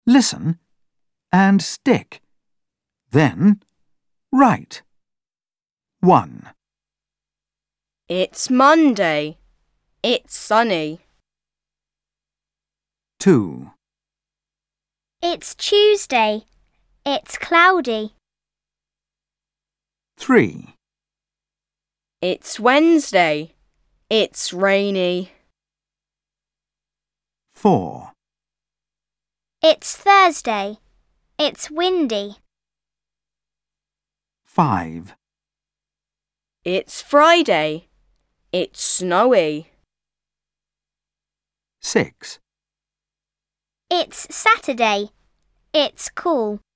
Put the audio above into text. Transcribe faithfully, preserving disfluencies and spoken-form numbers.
listen, and stick. Then write. one. It's Monday. It's sunny. two. It's Tuesday. It's cloudy. three. It's Wednesday. It's rainy. four. It's Thursday. It's windy. five. It's Friday. It's snowy. six. It's Saturday. It's cool.